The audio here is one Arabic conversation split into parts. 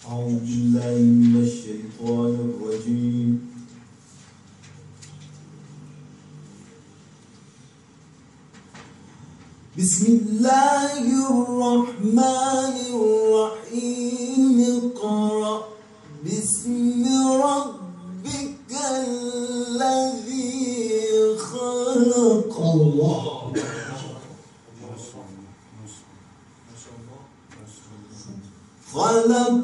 أعوذ بالله من الشيطان الرجيم. بسم الله الرحمن الرحيم. اقرأ باسم ربك الذي خلق. الله. خلق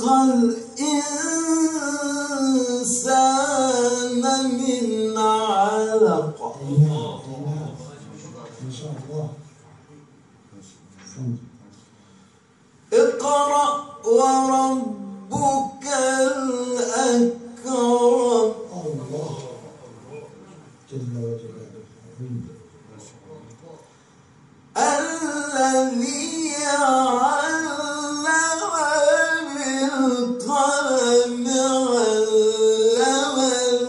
الإنسان من علق. ما شاء الله. اقرأ وربك الأكرم. الله جل وجلاله. الذي علم بالقلم علم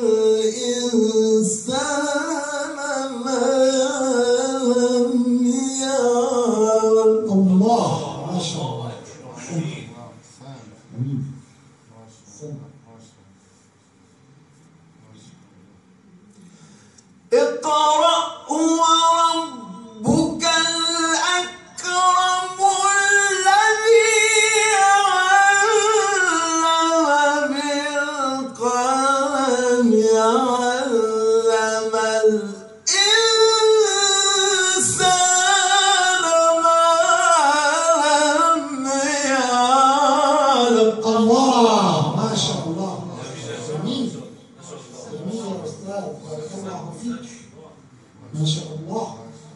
الإنسان ما لم يعلم. الله ما شاء الله. اقرأ وربك الأكرم الذي علم بالقلم علم الإنسان ما لم يعلم. الله ما شاء الله. جميل جميل يا أستاذ، بارك الله فيك. ما شاء الله.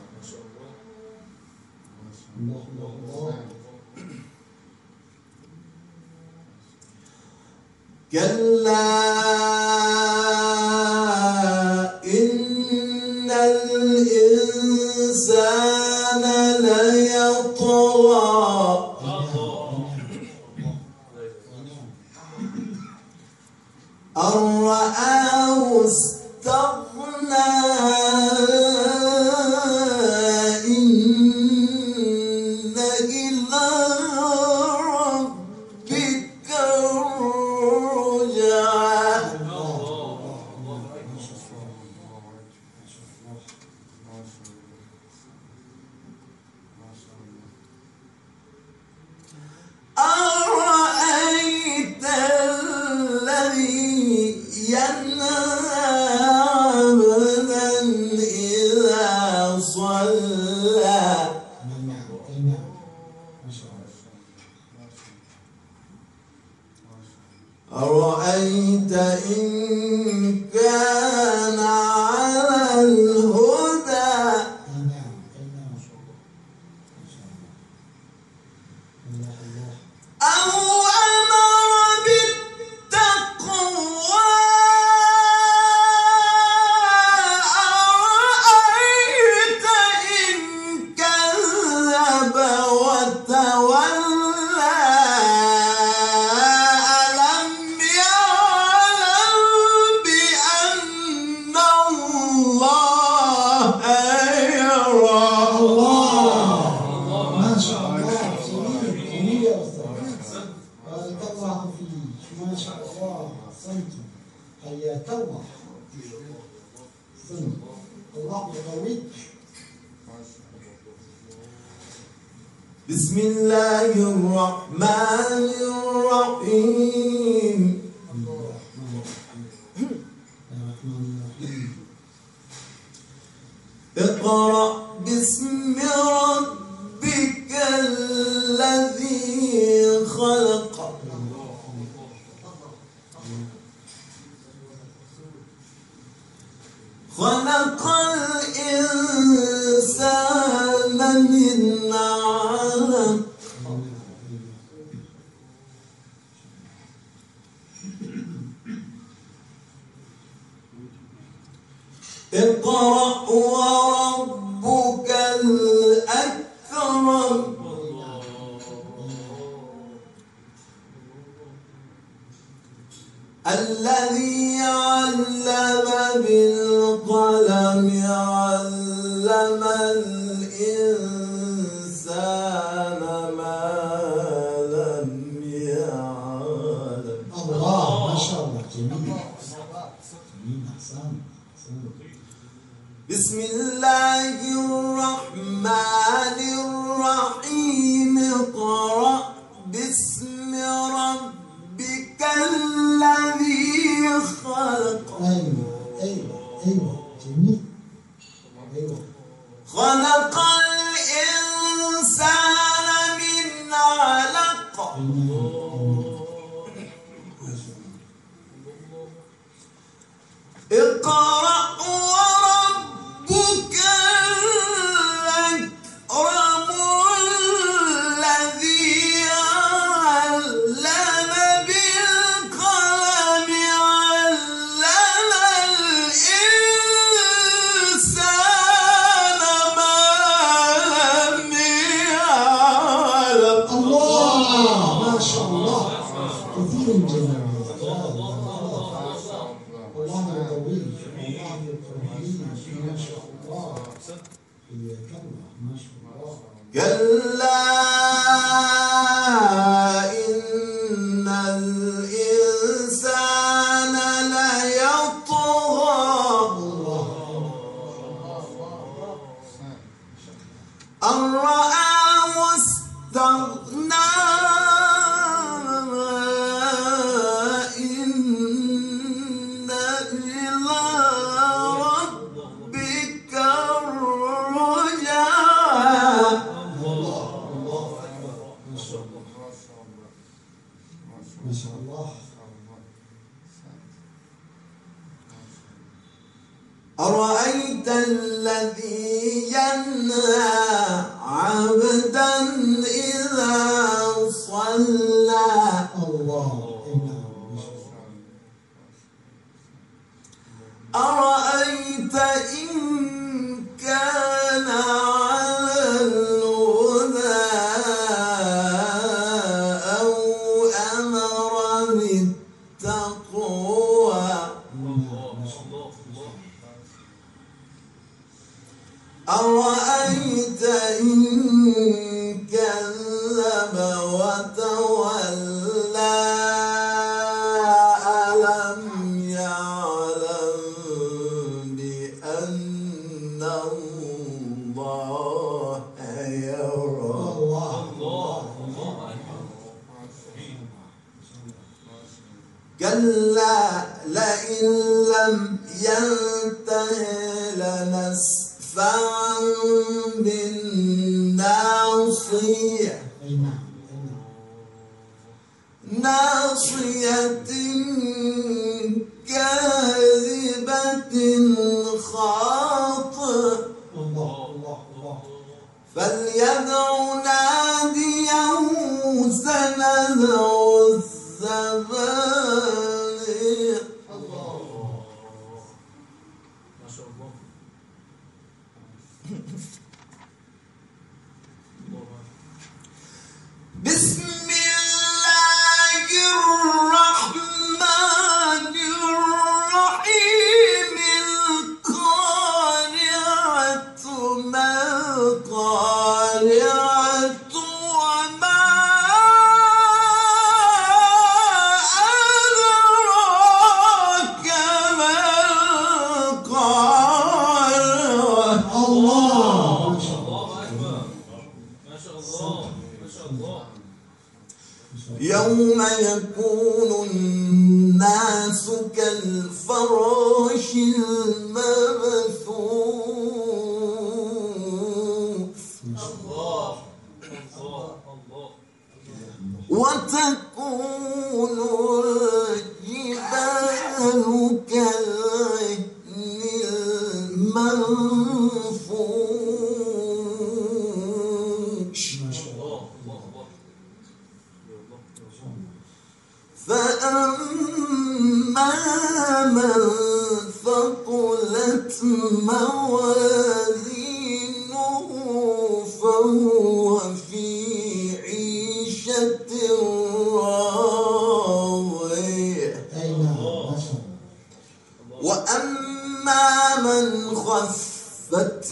الله الله الله. كلا إن الإنسان ليطغى أن رآه استغنى إن إلى ربك الرجعى. أرأيت الذي ينهى عبدا إذا صلى. أرأيت إن كان على الهدى أو أمر بالتقوى. أرأيت إن كذب وتولى ألم يعلم بأن الله يرى. ما شاء الله. جميل جميل يا أستاذ، بارك الله فيك. ما شاء الله. أحسنت، حياك الله. أحسنت، الله يقويك. بسم الله الرحمن الرحيم. اقرأ باسم ربك الذي خلق. خلق الإنسان من علق. اقرأ وربك الأكرم. الذي علم بالقلم علم الإنسان ما لم يعلم. الرحيم اقرأ باسم ربك الذي خلق أيوة جميل. أيوة خلق الإنسان من علق اقرأ وربك الأكرم الذي علم بالقلم علم الإنسان ما لم يعلم. الله ما شاء الله كثير جميل. الله قوي الله قوي ما شاء الله. حياك الله ما شاء الله. كلا إن الإنسان ليطغى أن رآه استغنى إن إلى ربك الرجعى. ما شاء الله. أرأيت الذي ينهى عبدا إذا صلى الله أرأيت إن كان على الهدى أو أمر بالتقوى أرأيت إن كذب وتولى ألم يعلم بأن الله يرى. كلا لئن لم ينته لنسفعا بالناصية ناصية كاذبة خاطئة فليدع ناديه سندع الزبانية. ما شاء الله. بسم الله الرحمن الرحيم القارعة ما القارعة وما أدراك ما القارعة. الله ما شاء الله. ما شاء الله. ما شاء الله. يوم يكون الناس كالفراش المبثوث الله الله الله. وتكون الجبال كالعهن المنفوش الله الله الله. فأما من ثقلت موازينه فهو في عيشة راضية وأما من خفت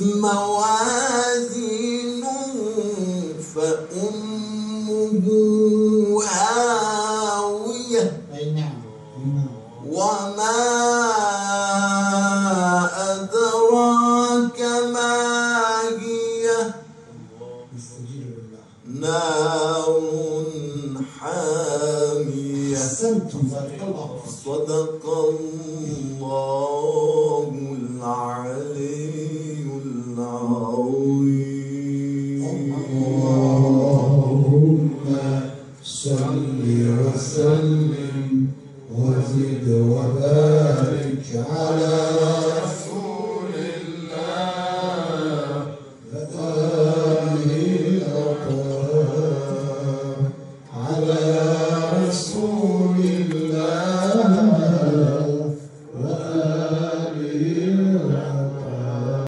موازينه فأمه هاوية وما أدراك نار حامية. أحسنتم بارك الله فيكم. صدق الله العلي العظيم.